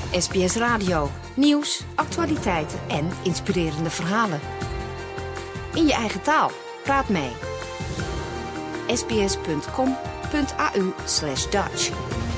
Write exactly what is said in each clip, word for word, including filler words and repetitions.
S B S Radio. Nieuws, actualiteiten en inspirerende verhalen. In je eigen taal. Praat mee. sbs.com.au slash Dutch.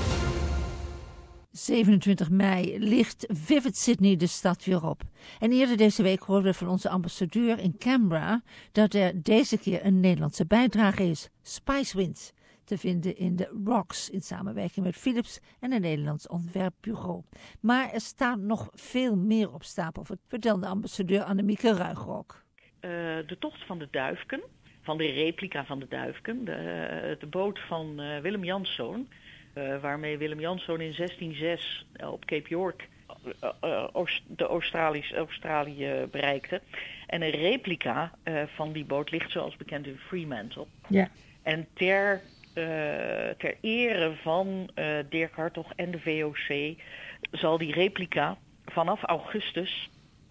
zevenentwintig mei ligt Vivid Sydney de stad weer op. En eerder deze week hoorden we van onze ambassadeur in Canberra dat er deze keer een Nederlandse bijdrage is. Spice Winds, te vinden in de Rocks in samenwerking met Philips en een Nederlands ontwerpbureau. Maar er staat nog veel meer op stapel, vertelde ambassadeur Annemieke Ruigrok. Uh, de tocht van de Duifken, van de replica van de Duifken, de, de boot van uh, Willem Janszoon, uh, waarmee Willem Janszoon in zestien zes op Cape York uh, uh, Oost, de Australisch, Australië bereikte. En een replica uh, van die boot ligt zoals bekend in Fremantle. Ja. En ter, uh, ter ere van uh, Dirk Hartog en de V O C zal die replica vanaf augustus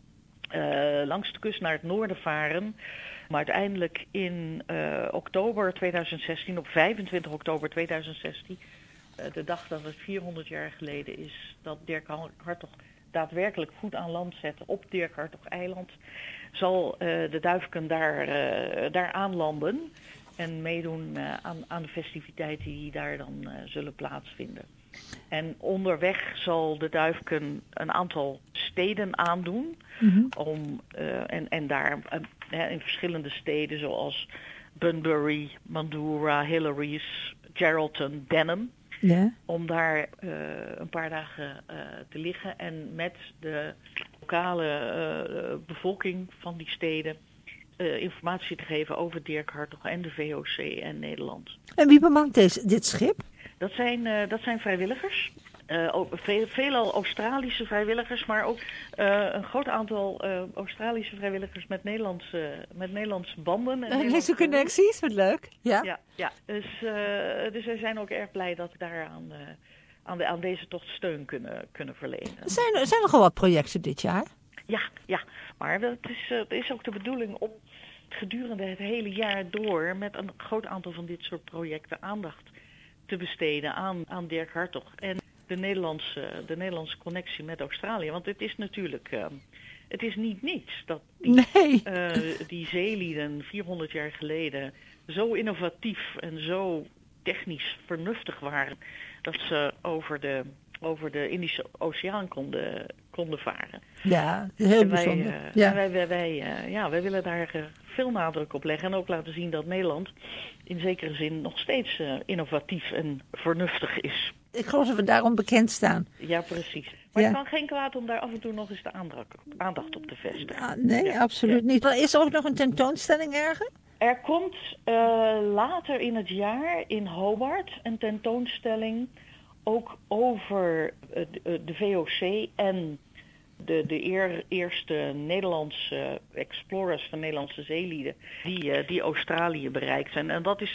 Uh, langs de kust naar het noorden varen. Maar uiteindelijk in uh, oktober tweeduizend zestien, op vijfentwintig oktober tweeduizend zestien... Uh, de dag dat het vierhonderd jaar geleden is dat Dirk Hartog daadwerkelijk voet aan land zette op Dirk Hartog eiland, zal uh, de Duifken daar, uh, daar aanlanden en meedoen uh, aan, aan de festiviteiten die daar dan uh, zullen plaatsvinden. En onderweg zal de Duifken een aantal steden aandoen. Mm-hmm. Om, uh, en, en daar uh, in verschillende steden zoals Bunbury, Mandurah, Hillary's, Geraldton, Denham. Yeah. Om daar uh, een paar dagen uh, te liggen en met de lokale uh, bevolking van die steden uh, informatie te geven over Dirk Hartog en de V O C en Nederland. En wie bemant deze, dit schip? Dat zijn, uh, dat zijn vrijwilligers. Uh, veel, veelal Australische vrijwilligers, maar ook uh, een groot aantal uh, Australische vrijwilligers met Nederlandse, met Nederlandse banden. En Nederlandse connecties, wat leuk. Ja, ja, ja. Dus, uh, dus wij zijn ook erg blij dat we daar aan, uh, aan, de, aan deze tocht steun kunnen, kunnen verlenen. Zijn er zijn nogal wat projecten dit jaar? Ja, ja. Maar het is, uh, het is ook de bedoeling om gedurende het hele jaar door met een groot aantal van dit soort projecten aandacht te besteden aan, aan Dirk Hartog en de Nederlandse, de Nederlandse connectie met Australië. Want het is natuurlijk, uh, het is niet niets dat die, nee. uh, die zeelieden vierhonderd jaar geleden zo innovatief en zo technisch vernuftig waren dat ze over de, over de Indische Oceaan konden, konden varen. Ja, heel en bijzonder. Wij, uh, ja. wij, wij, wij, uh, ja, wij willen daar uh, veel nadruk op leggen en ook laten zien dat Nederland in zekere zin nog steeds uh, innovatief en vernuftig is. Ik geloof dat we daarom bekend staan. Ja, precies. Maar ja. het kan geen kwaad om daar af en toe nog eens de aandacht, aandacht op te vestigen. Ah, nee, ja. absoluut ja. niet. Is er ook nog een tentoonstelling ergens? Er komt uh, later in het jaar in Hobart een tentoonstelling ook over uh, de, de V O C en de, de eer, eerste Nederlandse explorers van Nederlandse zeelieden die, uh, die Australië bereikt zijn. En dat is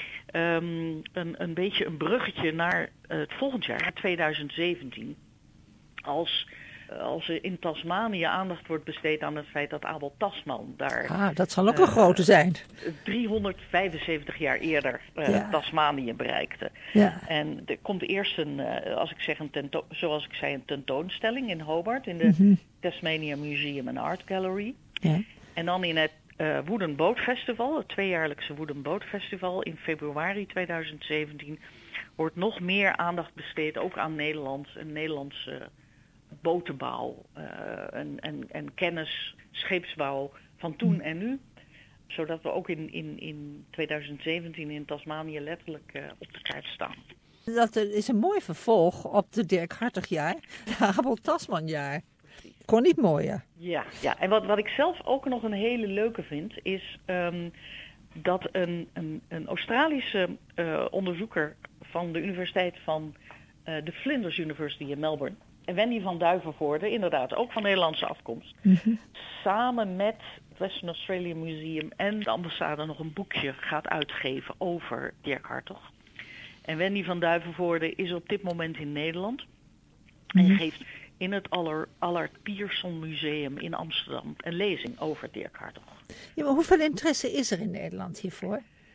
Um, een, een beetje een bruggetje naar uh, het volgend jaar, tweeduizend zeventien. Als, uh, als er in Tasmanië aandacht wordt besteed aan het feit dat Abel Tasman daar... Ah, dat zal ook uh, een grote zijn. driehonderdvijfenzeventig jaar eerder uh, ja. Tasmanië bereikte. Ja. En er komt eerst een, uh, als ik zeg een tento- zoals ik zei, een tentoonstelling in Hobart, in de mm-hmm. Tasmania Museum and Art Gallery. Ja. En dan in het Uh, Wooden Boat Festival, het tweejaarlijkse Wooden Boat Festival in februari tweeduizend zeventien, wordt nog meer aandacht besteed ook aan Nederland, een Nederlandse botenbouw uh, en, en, en kennis, scheepsbouw van toen en nu. Zodat we ook in, in, in tweeduizend zeventien in Tasmanië letterlijk uh, op de kaart staan. Dat is een mooi vervolg op de Dirk Hartogjaar, het Abel Tasmanjaar. Kon niet mooier. Ja, ja. En wat, wat ik zelf ook nog een hele leuke vind, is um, dat een, een, een Australische uh, onderzoeker van de Universiteit van uh, de Flinders University in Melbourne, en Wendy van Duivenvoorde, inderdaad ook van Nederlandse afkomst, mm-hmm. samen met het Western Australia Museum en de ambassade nog een boekje gaat uitgeven over Dirk Hartog. En Wendy van Duivenvoorde is op dit moment in Nederland mm-hmm. en geeft in het Allard Pierson Museum in Amsterdam een lezing over Dirk Hartog. Ja, maar hoeveel interesse is er in Nederland hiervoor?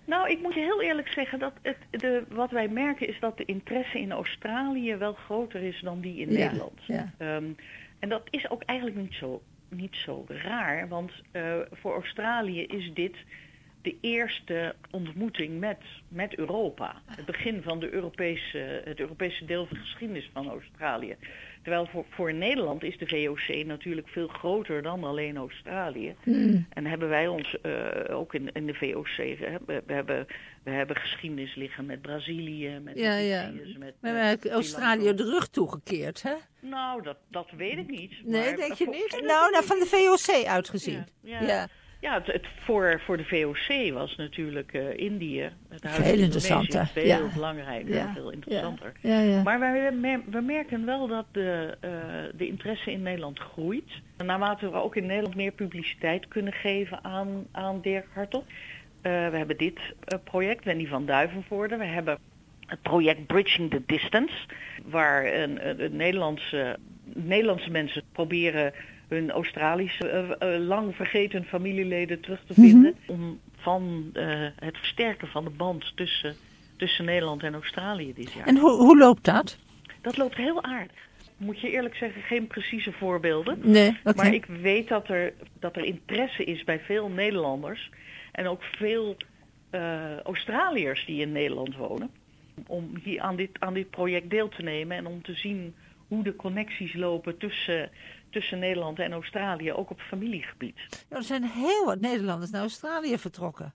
Nou, ik moet je heel eerlijk zeggen dat het, de, wat wij merken is dat de interesse in Australië wel groter is dan die in Ja, Nederland. ja. Um, en dat is ook eigenlijk niet zo, niet zo raar, want uh, voor Australië is dit de eerste ontmoeting met, met Europa. Het begin van de Europese, het Europese deel van de geschiedenis van Australië. Terwijl voor, voor Nederland is de V O C natuurlijk veel groter dan alleen Australië. Mm. En hebben wij ons uh, ook in, in de V O C, hè, we, we, hebben, we hebben geschiedenis liggen met Brazilië, met ja, ja. Mauritius, met, maar we hebben Australië de rug toegekeerd, hè? Nou, dat, dat weet ik niet. Nee, maar, denk je voor, niet? voor, Nou, nou, van de V O C uitgezien. Ja, ja. ja. Ja, het, het voor, voor de V O C was natuurlijk uh, Indië, het huidige veel interessanter. veel ja. belangrijker, ja. veel interessanter. Ja. Ja, ja. Maar wij, we merken wel dat de, uh, de interesse in Nederland groeit. Naarmate we ook in Nederland meer publiciteit kunnen geven aan, aan Dirk Hartog. Uh, we hebben dit uh, project, Wendy van Duivenvoorde. We hebben het project Bridging the Distance, waar een, een, een Nederlandse, Nederlandse mensen proberen hun Australische uh, uh, lang vergeten familieleden terug te vinden. Mm-hmm. Om van uh, het versterken van de band tussen, tussen Nederland en Australië dit jaar. En hoe, hoe loopt dat? Dat loopt heel aardig. Moet je eerlijk zeggen, geen precieze voorbeelden. Nee, okay. Maar ik weet dat er, dat er interesse is bij veel Nederlanders. En ook veel uh, Australiërs die in Nederland wonen. Om hier aan dit, aan dit project deel te nemen en om te zien hoe de connecties lopen tussen, tussen Nederland en Australië, ook op familiegebied. Ja, er zijn heel wat Nederlanders naar Australië vertrokken.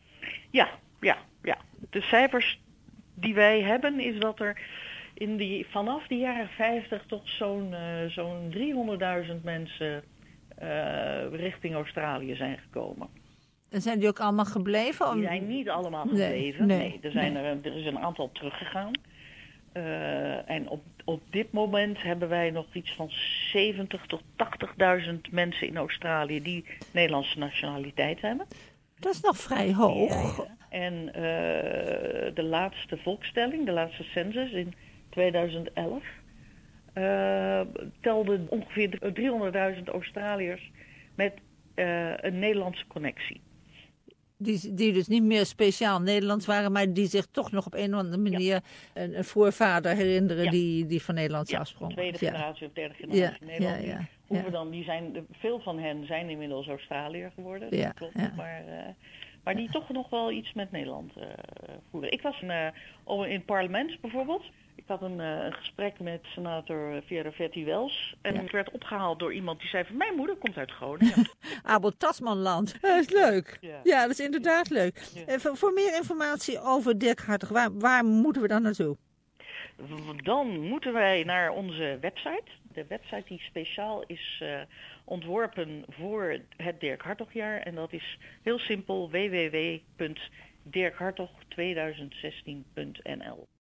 Ja, ja, ja. De cijfers die wij hebben is dat er in die, vanaf de jaren vijftig tot zo'n, uh, zo'n driehonderdduizend mensen uh, richting Australië zijn gekomen. En zijn die ook allemaal gebleven? Om... Die zijn niet allemaal nee, gebleven. Nee, nee, er, zijn nee. er, er is een aantal teruggegaan. Uh, en op, op dit moment hebben wij nog iets van zeventigduizend tot tachtigduizend mensen in Australië die Nederlandse nationaliteit hebben. Dat is nog vrij hoog. Ja, ja. En uh, de laatste volkstelling, de laatste census in tweeduizend elf, uh, telde ongeveer driehonderdduizend Australiërs met uh, een Nederlandse connectie. Die, die dus niet meer speciaal Nederlands waren, maar die zich toch nog op een of andere manier ja. een, een voorvader herinneren ja. die, die van Nederlandse ja, afsprong. tweede ja. generatie of derde generatie ja. Nederland. Ja, ja, ja. Hoeven dan, die zijn, veel van hen zijn inmiddels Australiër geworden, ja, dat klopt, ja. maar, uh, maar die ja. toch nog wel iets met Nederland uh, voeren. Ik was in, uh, in het parlement bijvoorbeeld. Ik had een, uh, een gesprek met senator Vieira-Vetti Wells. En ja. ik werd opgehaald door iemand die zei van mijn moeder komt uit Groningen. Abel Tasmanland. Dat is leuk. Ja, ja dat is inderdaad leuk. Ja. En voor, voor meer informatie over Dirk Hartog, waar, waar moeten we dan naartoe? Dan moeten wij naar onze website. De website die speciaal is uh, ontworpen voor het Dirk Hartogjaar. En dat is heel simpel w w w punt dirk hartog tweeduizend zestien punt n l.